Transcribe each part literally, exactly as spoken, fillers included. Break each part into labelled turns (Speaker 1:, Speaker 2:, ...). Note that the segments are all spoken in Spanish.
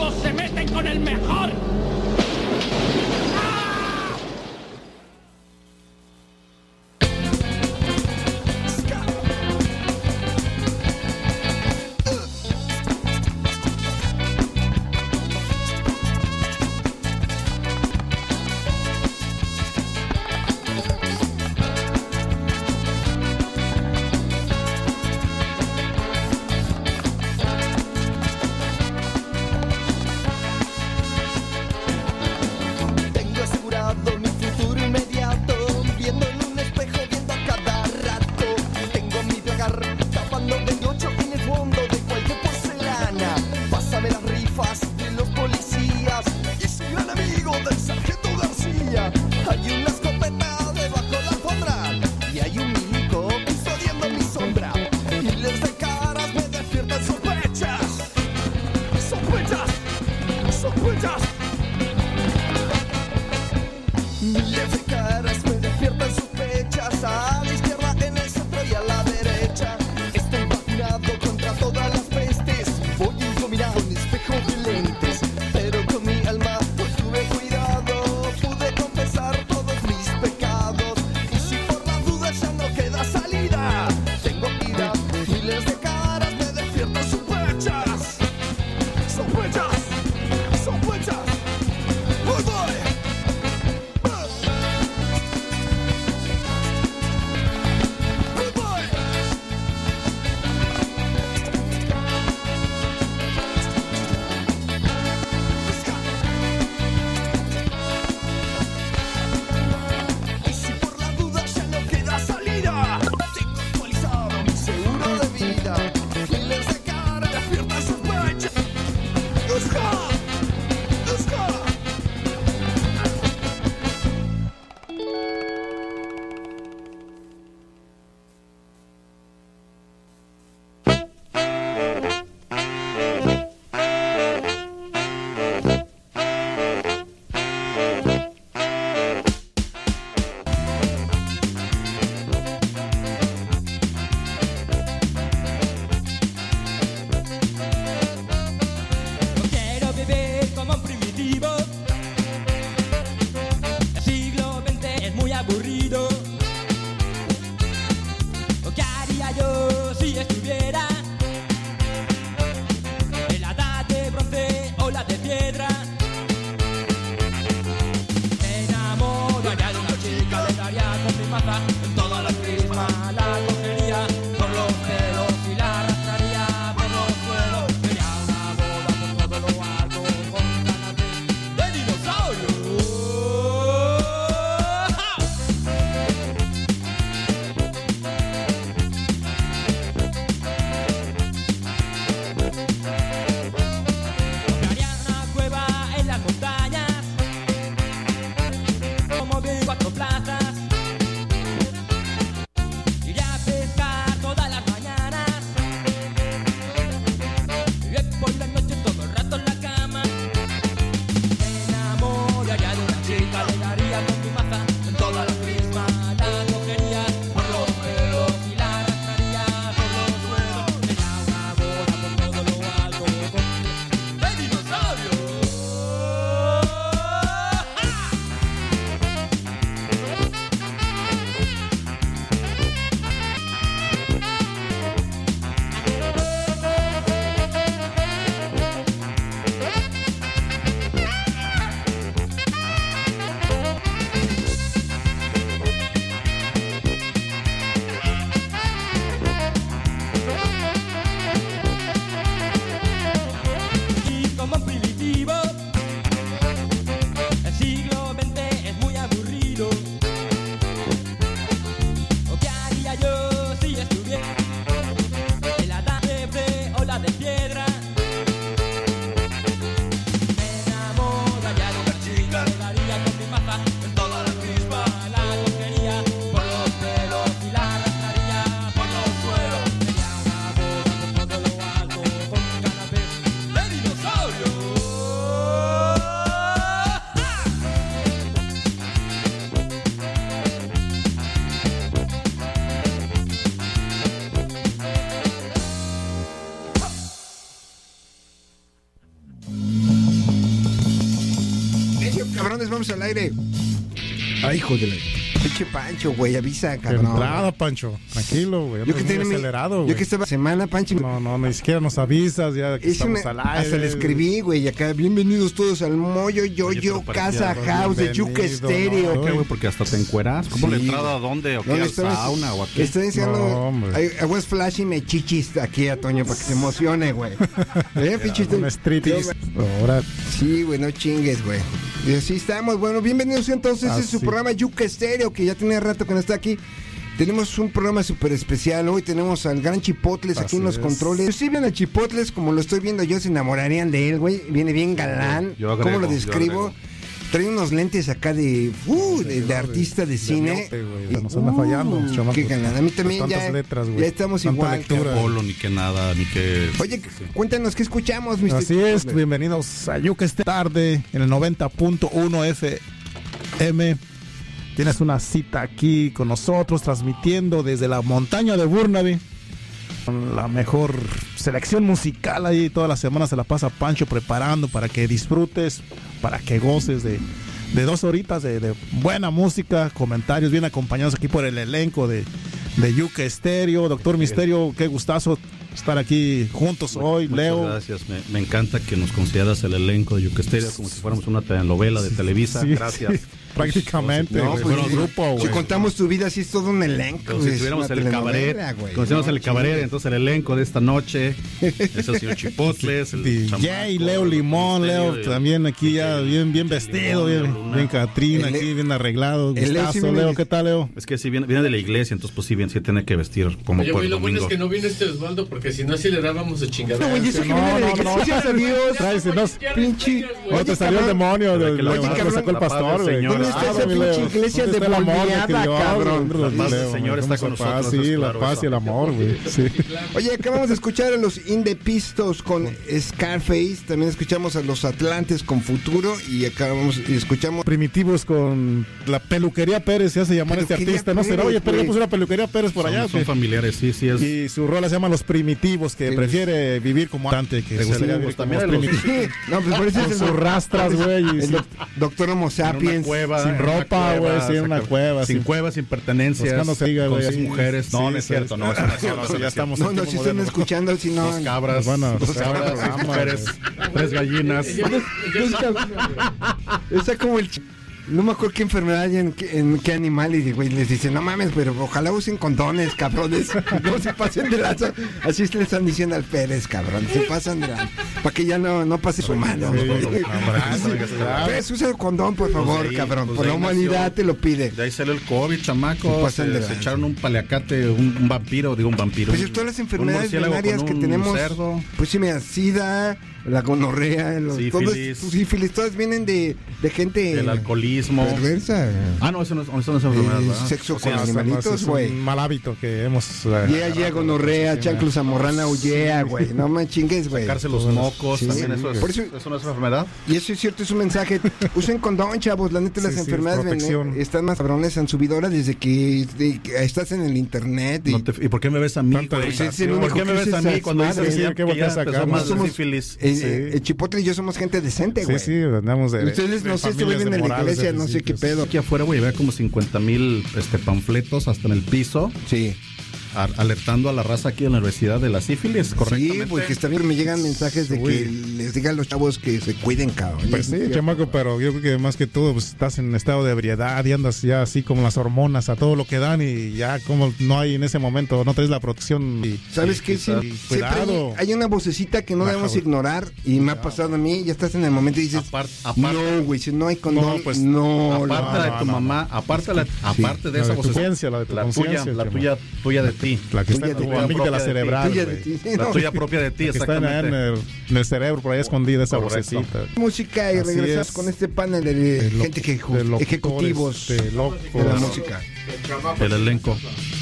Speaker 1: malos se meten con el mejor.
Speaker 2: estamos al aire. Ay, hijo de la... Pinche Pancho, güey, avisa, cabrón.
Speaker 3: De entrada, Pancho. Tranquilo, güey.
Speaker 2: Yo que tenía acelerado, güey. Yo que estaba semana, Pancho.
Speaker 3: No, no, ni siquiera nos avisas ya que estamos
Speaker 2: una,
Speaker 3: al aire.
Speaker 2: Hasta le escribí, güey, acá. Bienvenidos todos al Moyo Yoyo Casa House de Yuca Estéreo.
Speaker 4: ¿Por qué, güey? Porque hasta te encueras. ¿Cómo sí, la entrada a dónde? ¿O qué? ¿Al sauna o a qué?
Speaker 2: Estoy diciendo... No, I was flashing my chichis aquí a Toño para que se emocione, güey. ¿Eh, pinche?
Speaker 3: Un streetis. Ahora...
Speaker 2: Sí, güey, no chingues, güey. Y así estamos. Bueno, bienvenidos entonces. Este es su programa Yuca Estéreo, que ya tenía rato que no está aquí. Tenemos un programa súper especial. Hoy tenemos al gran Chipotles aquí en los es. controles. Si ven a Chipotles, como lo estoy viendo yo, se enamorarían de él, güey. Viene bien galán. Yo agrego, ¿cómo lo describo? Trae unos lentes acá de uh, de, de artista de cine.
Speaker 3: De miope, nos anda fallando,
Speaker 2: uh, qué galán. A mí también ya, letras, ya estamos Tanta igual.
Speaker 4: Lectura. Que Polo, ni que nada, ni que...
Speaker 2: Oye, sí. Cuéntanos qué escuchamos, mister
Speaker 3: Así es, bienvenidos a Yuca esta tarde en el noventa punto uno F M. Tienes una cita aquí con nosotros, transmitiendo desde la montaña de Burnaby. Con la mejor selección musical ahí, todas las semanas se la pasa Pancho preparando para que disfrutes, para que goces de, de dos horitas de, de buena música, comentarios bien acompañados aquí por el elenco de, de Yuca Estéreo. Doctor Misterio, qué gustazo estar aquí juntos hoy.
Speaker 4: Muchas
Speaker 3: Leo.
Speaker 4: Gracias, me, me encanta que nos consideras el elenco de Yuca Estéreo como si fuéramos una telenovela de Televisa.
Speaker 3: Sí,
Speaker 4: gracias.
Speaker 3: Sí. Prácticamente,
Speaker 2: no, pues,
Speaker 3: bueno,
Speaker 2: sí,
Speaker 3: grupo,
Speaker 2: si contamos tu vida, sí es todo un elenco.
Speaker 4: Como si tuviéramos el cabaret, como si tuviéramos el cabaret, entonces el elenco de esta noche es el señor Chipotles, el
Speaker 3: D J Leo Limón, Leo el, también aquí ya bien bien vestido, bien, bien Catrina, el, aquí bien arreglado. Gustazo, Leo, Leo, ¿qué tal, Leo?
Speaker 4: Es que si viene, viene de la iglesia, entonces pues sí, bien, sí tiene que vestir como
Speaker 5: Oye,
Speaker 4: por el
Speaker 5: lo
Speaker 4: domingo.
Speaker 5: bueno es que no viene este Osvaldo, porque si no así le dábamos su chingadera.
Speaker 2: No, oye, eso que viene de la iglesia, Dios.
Speaker 3: Traes, no,
Speaker 2: pinche.
Speaker 3: No te salió el demonio, lo sacó el pastor, güey.
Speaker 2: ¿Dónde está esa pinche iglesia de moldeada, cabrón?
Speaker 4: La paz del Señor está con nosotros.
Speaker 3: Sí, la paz y el amor, güey.
Speaker 2: Oye, acabamos de escuchar a los Indepistos con Scarface. También escuchamos a los Atlantes con Futuro. Y acabamos y escuchamos
Speaker 3: Primitivos con la Peluquería Pérez. Se hace llamar este artista. No será, oye, pero yo puse una Peluquería Pérez por allá.
Speaker 4: Son familiares, sí, sí es.
Speaker 3: Y su rola se llama Los Primitivos, que prefiere vivir como antes, que gustaría vivir como primitivos.
Speaker 2: No, pues por eso es
Speaker 3: sus rastras, güey.
Speaker 2: Doctor Homo sapiens.
Speaker 3: Sin ropa, güey, sin una cueva.
Speaker 4: Sin cueva, sin pertenencias.
Speaker 3: Cuando se diga, güey,
Speaker 4: sin mujeres. No, no es cierto, no.
Speaker 3: Ya estamos.
Speaker 2: No, no, si están escuchando, si no.
Speaker 4: Dos cabras, dos cabras, mujeres, tres gallinas.
Speaker 2: Está como el... No me acuerdo qué enfermedad y en, en qué animal, y güey, les dicen, no mames, pero ojalá usen condones, cabrones, no se pasen de lanza. Así le están diciendo al Pérez, cabrón, se pasan de lanza, para que ya no, no pase su mano. Pérez, usa el condón, por favor, pues ahí, cabrón, pues por la humanidad nació, te lo pide.
Speaker 4: De ahí salió el COVID, chamaco, se, se, se echaron un paliacate, un, un vampiro, digo un vampiro.
Speaker 2: Pues un, todas las enfermedades venarias que tenemos, cerdo. Pues sí, mira, sida, la gonorrea, los, sífilis. Todos, sífilis, todas vienen de, de gente...
Speaker 4: El alcoholismo.
Speaker 2: Perversa.
Speaker 4: Ah, no, eso no, eso no es enfermedad,
Speaker 2: eh, sexo o con sea, animalitos, güey.
Speaker 3: Es un mal hábito que hemos...
Speaker 2: Llega, llega gonorrea, chanclos amorrana, huyea, güey. No me chingues, güey.
Speaker 4: Sacarse los mocos, sí, también eso es, eso, eso no es enfermedad.
Speaker 2: Y eso es cierto, es un mensaje. Usen condón, chavos. La neta, las sí, enfermedades sí, ven, están más cabrones, han subido ahora desde que, de, que estás en el internet. Y,
Speaker 4: no te, ¿y por qué me ves a mí, güey? ¿Por qué me ves a mí cuando dices que ya, que ya empezó más de sífilis?
Speaker 2: El Chipotle y yo somos gente decente, güey.
Speaker 3: Sí, sí, andamos de...
Speaker 2: Ustedes, no sé, estuvieron en la iglesia, no sé qué pedo.
Speaker 4: Aquí afuera, güey, había como cincuenta mil este, panfletos hasta en el piso.
Speaker 2: Sí.
Speaker 4: A, alertando a la raza aquí en la universidad de la sífilis, correctamente.
Speaker 2: Sí, porque también me llegan mensajes de Uy. que les digan a los chavos que se cuiden, cabrón.
Speaker 3: Pues sí, sí, chamaco, pero yo creo que más que todo pues, estás en estado de ebriedad y andas ya así como las hormonas a todo lo que dan y ya como no hay en ese momento, no traes la protección. Y,
Speaker 2: ¿sabes qué? Sí, cuidado. Hay, hay una vocecita que no Baja, debemos ignorar y cuidado. Me ha pasado a mí, ya estás en el momento y dices, apart, aparte, no, güey, si no hay condón, no, pues, no.
Speaker 4: Aparte
Speaker 2: no,
Speaker 4: de tu no, mamá, no. aparte, la, aparte sí. de esa vocecita,
Speaker 3: la de tu
Speaker 4: la tuya, la tuya, tuya de ti.
Speaker 3: La que está en tu amígdala cerebral.
Speaker 4: La tuya propia de ti, exactamente.
Speaker 3: Está en el, en el cerebro, por ahí escondida esa vocecita.
Speaker 2: Música y regresamos con este panel de gente que ejecutivos
Speaker 3: de
Speaker 2: de la música.
Speaker 4: El elenco.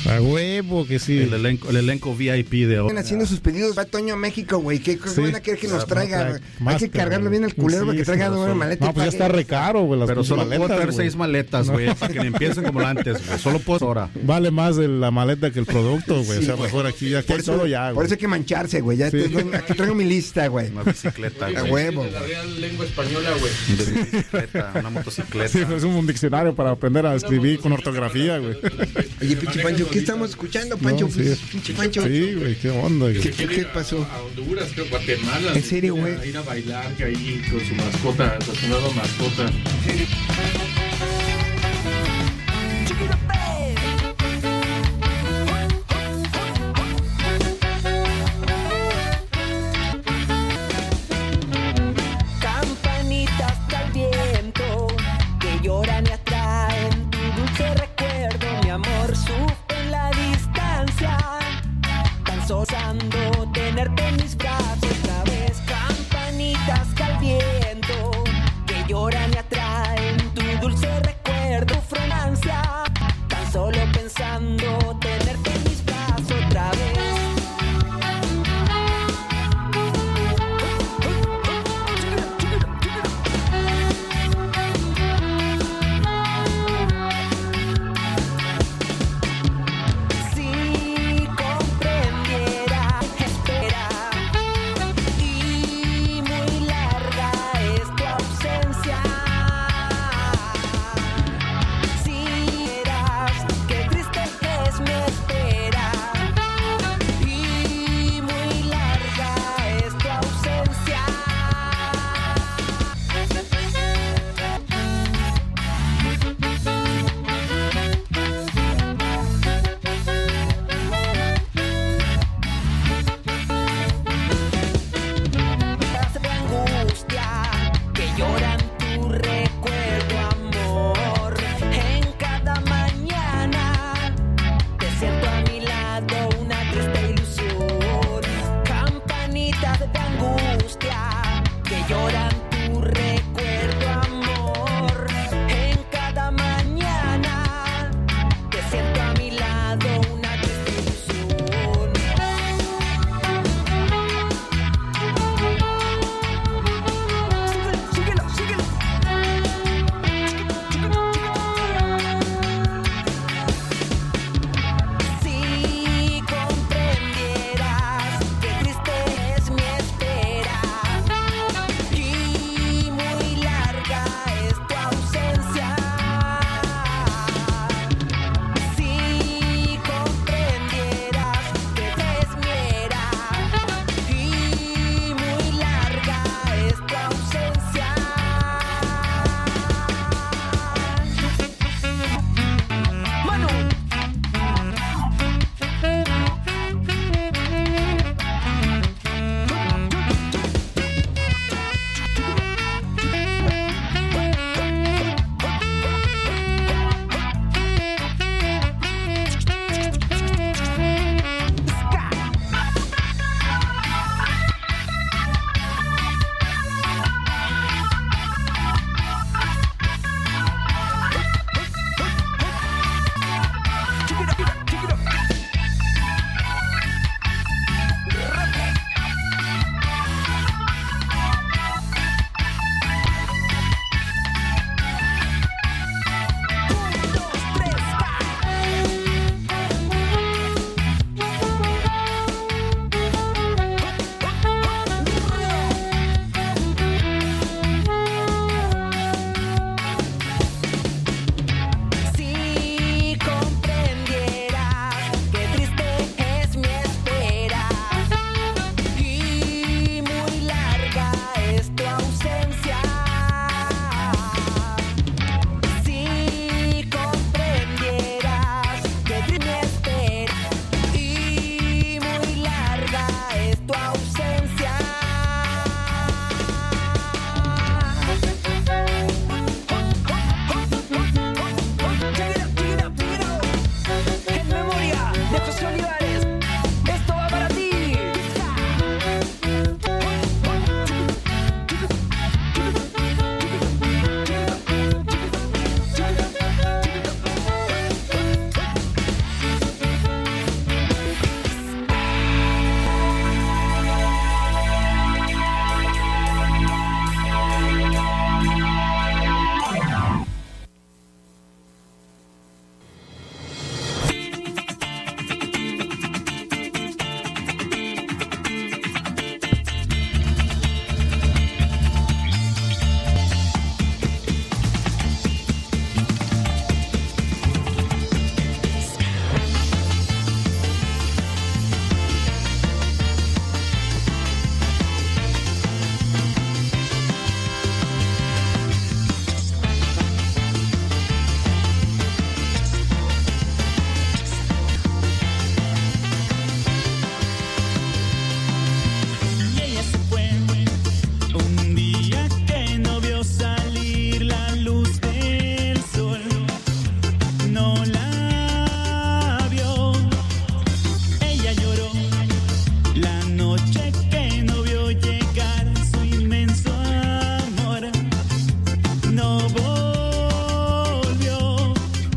Speaker 3: A huevo que sí.
Speaker 4: El elenco, el elenco V I P de ahora.
Speaker 2: Están haciendo sus pedidos. Va Toño a México, güey. ¿Qué
Speaker 3: Sí.
Speaker 2: van a querer que nos traiga?
Speaker 3: Más,
Speaker 2: Hay que
Speaker 3: pero-
Speaker 2: cargarlo bien al culero
Speaker 3: Sí,
Speaker 2: para que
Speaker 3: sí,
Speaker 2: traiga
Speaker 3: pero
Speaker 2: una
Speaker 3: son-
Speaker 2: maleta.
Speaker 3: No,
Speaker 2: y
Speaker 3: pues ya
Speaker 2: pague.
Speaker 3: está re caro, güey. las
Speaker 4: Pero
Speaker 3: pinches
Speaker 4: solo puedo
Speaker 3: maletas,
Speaker 4: traer
Speaker 3: güey.
Speaker 4: seis maletas, güey, para que me empiecen como antes, güey. Solo puedo ahora.
Speaker 3: Vale más de la maleta que el producto, güey.
Speaker 2: Sí,
Speaker 3: o sea,
Speaker 2: güey.
Speaker 3: mejor aquí, aquí
Speaker 2: Por
Speaker 3: hay
Speaker 2: eso,
Speaker 3: todo ya,
Speaker 2: por
Speaker 3: güey.
Speaker 2: eso hay que mancharse, güey. Ya
Speaker 3: Sí.
Speaker 2: te- aquí traigo mi lista, güey.
Speaker 4: Una bicicleta,
Speaker 2: A
Speaker 4: güey.
Speaker 2: huevo.
Speaker 5: De la real lengua española, güey.
Speaker 4: De bicicleta, una motocicleta.
Speaker 3: Sí, pues, es un diccionario para aprender a escribir con ortografía, güey.
Speaker 2: Oye, pinche Pancho, ¿qué estamos escuchando, Pancho?
Speaker 3: No, sí.
Speaker 2: Pinche Pancho.
Speaker 3: Sí, güey, qué onda, güey.
Speaker 2: ¿Qué-
Speaker 5: Quiere
Speaker 2: qué
Speaker 5: ir a-
Speaker 2: pasó?
Speaker 5: A Honduras, creo, Guatemala.
Speaker 2: ¿En serio,
Speaker 5: Ir a-
Speaker 2: güey?
Speaker 5: Ir a bailar que ahí con su mascota, con su nueva mascota.
Speaker 6: Campanitas al viento que lloran y atraen tu dulce recuerdo, mi amor, sufre en la distancia, tan sosando tenerte en mis brazos otra vez. Campanitas al viento que lloran y atraen tu
Speaker 7: no la vio. Ella lloró la noche que no vio llegar su inmenso amor. No volvió.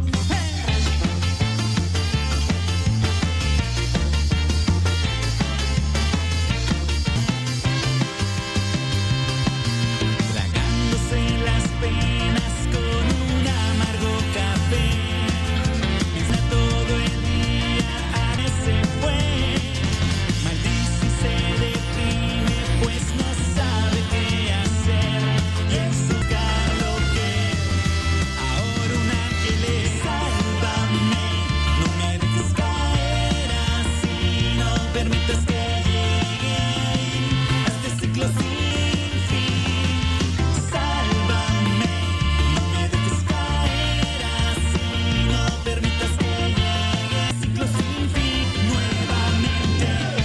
Speaker 7: Tragándose las penas con un amargo café. Piensa todo el día, a ese fue. Maldice y se deprime, pues no sabe qué hacer. Y eso lo que ahora un ángel es. Sálvame, no me dejes caer así, no permitas que llegue a este ciclo sin fin. Sálvame, no me dejes caer así, no permitas que llegue a ciclo sin fin nuevamente.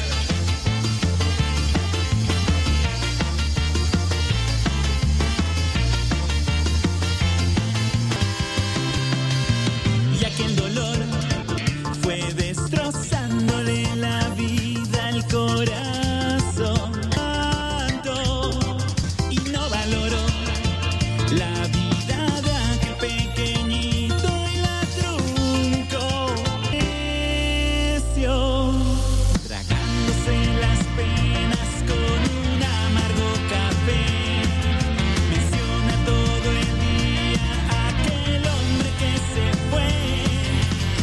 Speaker 7: Ya que el dolor fue destrozándole la vida al corazón, y no valoró la vida de aquel pequeñito y la truncó. Necio, tragándose las penas con un amargo café. Menciona todo el día a aquel hombre que se fue.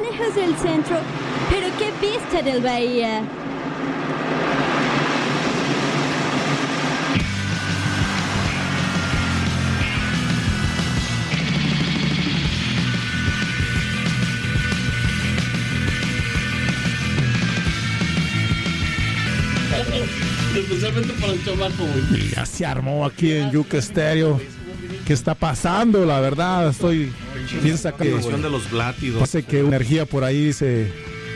Speaker 8: lejos del centro, pero qué vista del bahía.
Speaker 5: Especialmente para el chamaco, güey.
Speaker 3: Y ya se armó aquí en Yuca Stereo. ¿Qué está pasando? La verdad, estoy... Piensa que...
Speaker 4: de los blátidos.
Speaker 3: Parece que energía por ahí se...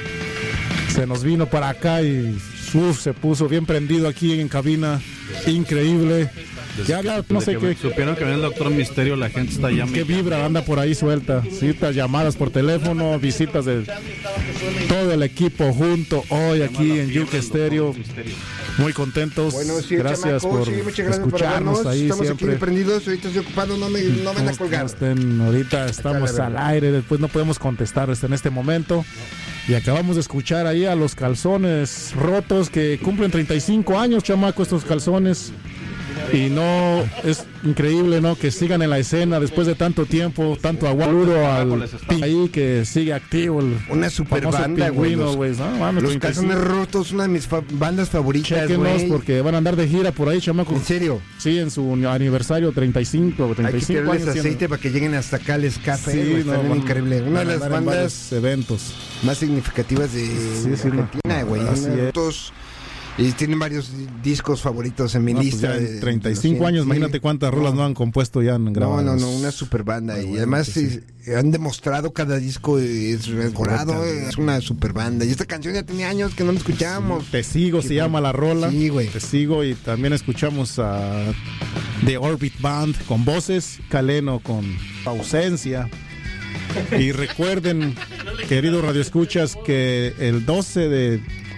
Speaker 3: Se nos vino para acá y... Uf, se puso bien prendido aquí en cabina. Increíble.
Speaker 4: Desde
Speaker 3: ya, ya,
Speaker 4: que,
Speaker 3: no sé
Speaker 4: que
Speaker 3: qué...
Speaker 4: supieron que viene el Doctor Misterio, la gente está ya...
Speaker 3: ¿Qué vibra anda por ahí suelta? Citas, llamadas por teléfono, visitas de todo el equipo junto hoy aquí en Yuca Stereo. Muy contentos.
Speaker 2: Bueno, sí,
Speaker 3: gracias
Speaker 2: chamaco,
Speaker 3: por
Speaker 2: sí, muchas gracias
Speaker 3: escucharnos
Speaker 2: por
Speaker 3: ahí
Speaker 2: Estamos
Speaker 3: siempre.
Speaker 2: aquí prendidos, ahorita estoy ocupado, no me, no me van a colgar.
Speaker 3: Estén, ahorita estamos
Speaker 2: Acá,
Speaker 3: al aire, después no podemos contestar en este momento. Y acabamos de escuchar ahí a los calzones rotos que cumplen treinta y cinco años, chamaco, estos calzones. Y no, es increíble, ¿no? Que sigan en la escena después de tanto tiempo, tanto agualudo al ahí que sigue activo. El
Speaker 2: una super banda, güey.
Speaker 3: Los,
Speaker 2: Los,
Speaker 3: ¿no? Mames,
Speaker 2: los Calzones Rotos, una de mis fa- bandas favoritas, güey.
Speaker 3: Porque van a andar de gira por ahí, chamaco.
Speaker 2: ¿En serio?
Speaker 3: Sí, en su aniversario treinta y cinco, treinta y cinco
Speaker 2: Hay que tirarles
Speaker 3: años.
Speaker 2: aceite para que lleguen hasta acá al escape,
Speaker 3: Sí,
Speaker 2: güey.
Speaker 3: no,
Speaker 2: Está bien
Speaker 3: van-
Speaker 2: increíble. Una
Speaker 3: van
Speaker 2: de
Speaker 3: a
Speaker 2: las
Speaker 3: andar en
Speaker 2: bandas
Speaker 3: varios eventos.
Speaker 2: más significativas de
Speaker 3: Sí, sí, no.
Speaker 2: Argentina, güey.
Speaker 3: Así
Speaker 2: Una-
Speaker 3: es.
Speaker 2: todos- Y tienen varios discos favoritos en mi
Speaker 3: No, pues
Speaker 2: lista.
Speaker 3: ya en
Speaker 2: de-
Speaker 3: treinta y
Speaker 2: de
Speaker 3: cinco
Speaker 2: los
Speaker 3: años,
Speaker 2: cien,
Speaker 3: imagínate
Speaker 2: sí.
Speaker 3: cuántas rolas no han compuesto ya en
Speaker 2: No,
Speaker 3: grabadas.
Speaker 2: no, no, una super banda.
Speaker 3: Muy
Speaker 2: Y
Speaker 3: bueno,
Speaker 2: además
Speaker 3: que sí.
Speaker 2: eh, han demostrado cada disco es mejorado.
Speaker 3: Correcto.
Speaker 2: Es una super banda. Y esta canción ya tenía años que no la escuchábamos.
Speaker 3: Te sigo,
Speaker 2: Sí,
Speaker 3: se
Speaker 2: güey.
Speaker 3: llama la rola.
Speaker 2: Sí, güey.
Speaker 3: Te sigo y también escuchamos a The Orbit Band con voces, Caleno con ausencia. Y recuerden, queridos radioescuchas, que el doce de,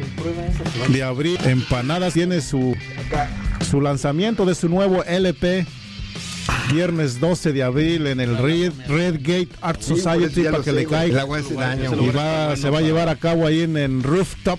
Speaker 3: de abril Empanadas tiene su, su lanzamiento de su nuevo L P. Viernes doce de abril en el Red, Red Gate Art
Speaker 2: Sí, por eso
Speaker 3: Society
Speaker 2: ya
Speaker 3: para
Speaker 2: lo
Speaker 3: que
Speaker 2: sé,
Speaker 3: le
Speaker 2: güey.
Speaker 3: caiga.
Speaker 2: El agua hace daño,
Speaker 3: Y
Speaker 2: güey.
Speaker 3: va, se va a llevar a cabo ahí en, en Rooftop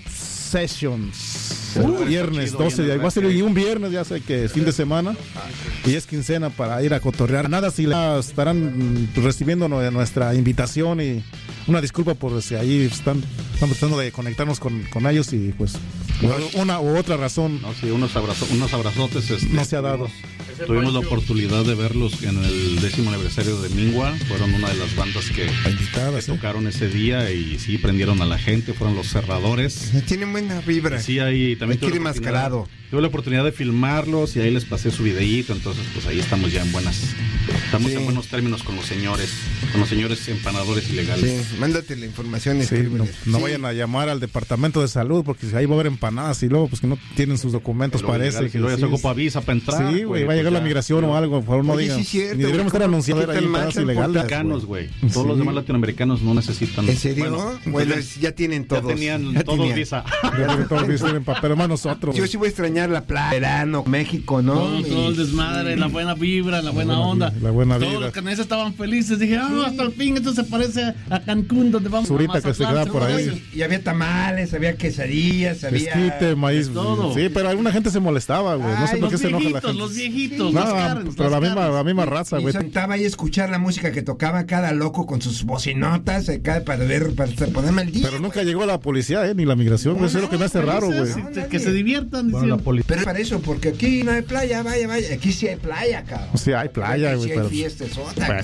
Speaker 3: Sessions. El viernes doce de abril. Va a ser un viernes, ya sé que es fin de semana. Y es quincena para ir a cotorrear. Nada, si la estarán recibiendo nu- nuestra invitación y una disculpa por si ahí están, están tratando de conectarnos con, con ellos y pues por una u otra razón
Speaker 4: No, sí, unos, abrazo, unos abrazotes. Este,
Speaker 3: no se ha dado.
Speaker 4: Tuvimos la oportunidad de verlos en el décimo aniversario de Mingua. Fueron una de las bandas que,
Speaker 3: La invitada,
Speaker 4: que
Speaker 3: sí.
Speaker 4: tocaron ese día y sí prendieron a la gente. Fueron los cerradores.
Speaker 2: Tienen buena vibra.
Speaker 4: Sí, ahí también
Speaker 2: Hay que
Speaker 4: tuve
Speaker 2: ir
Speaker 4: la oportunidad-
Speaker 2: enmascarado.
Speaker 4: Tuve la oportunidad de filmarlos y ahí les pasé su videíto. Entonces, pues ahí estamos ya en buenas. Estamos
Speaker 2: Sí.
Speaker 4: en buenos términos con los señores, con los señores empanadores ilegales.
Speaker 2: Sí, mándate la información.
Speaker 3: Sí, no,
Speaker 2: escríbeles.
Speaker 3: no
Speaker 2: Sí.
Speaker 3: vayan a llamar al departamento de salud porque ahí va a haber empanadas y luego pues que no tienen sus documentos,
Speaker 4: Pero
Speaker 3: parece
Speaker 4: ilegales,
Speaker 3: que
Speaker 4: y luego ya
Speaker 3: sí,
Speaker 4: se ocupa visa para entrar.
Speaker 3: sí, güey, va a llegar la migración o algo, por favor no
Speaker 2: Oye,
Speaker 3: digan.
Speaker 2: sí es cierto,
Speaker 3: Ni deberíamos
Speaker 2: güey,
Speaker 3: estar
Speaker 2: ¿cómo
Speaker 3: anunciando
Speaker 2: quitan
Speaker 3: ahí
Speaker 2: más
Speaker 3: empanadas
Speaker 2: el
Speaker 3: ilegales.
Speaker 4: Latinoamericanos, güey.
Speaker 3: Sí.
Speaker 4: Todos los demás latinoamericanos no necesitan.
Speaker 2: ¿En serio?
Speaker 4: Bueno,
Speaker 2: Bueno, es- ya tienen
Speaker 4: ya
Speaker 2: todos.
Speaker 4: tenían
Speaker 2: Ya
Speaker 4: todos
Speaker 2: tenían.
Speaker 4: visa.
Speaker 3: Ya tienen todos dicen, pero más nosotros.
Speaker 2: Yo sí voy a extrañar la playa, verano, México, ¿no?
Speaker 5: Todo, todo el
Speaker 2: Y-
Speaker 5: desmadre, la buena vibra, la buena
Speaker 3: buena
Speaker 5: onda.
Speaker 3: vibra, la buena
Speaker 5: Todos
Speaker 3: vida.
Speaker 5: los canadienses estaban felices. Dije, ah, hasta el fin, esto se parece a Cancún, donde vamos
Speaker 3: Zurita
Speaker 5: a
Speaker 3: que se
Speaker 5: Mazatlán,
Speaker 3: queda por ahí.
Speaker 5: seguro.
Speaker 2: Y había tamales, había quesadillas, había...
Speaker 3: Esquite, maíz.
Speaker 5: de todo.
Speaker 3: Sí, pero alguna gente se molestaba, güey. No sé
Speaker 2: Ay,
Speaker 3: por qué
Speaker 5: Los
Speaker 3: se enoja la
Speaker 5: viejitos,
Speaker 3: gente.
Speaker 5: los viejitos,
Speaker 3: No,
Speaker 5: los Karens,
Speaker 3: pero
Speaker 5: los
Speaker 3: la misma,
Speaker 5: Karens.
Speaker 3: la misma raza,
Speaker 2: Y
Speaker 3: güey.
Speaker 2: se sentaba ahí a escuchar la música que tocaba cada loco con sus bocinotas acá para ver, para ponerme al día.
Speaker 3: Pero nunca llegó la policía, eh, ni la migración, güey. Eso es lo que me hace raro, güey.
Speaker 5: Sí, sí, Que se diviertan. diciendo.
Speaker 2: Pero es para eso, porque aquí no hay playa, vaya, vaya. Aquí sí hay playa, cabrón.
Speaker 3: Sí, hay playa,
Speaker 2: Aquí
Speaker 3: güey,
Speaker 2: Sí hay
Speaker 3: pero-
Speaker 2: fiestas, otra,
Speaker 3: Pues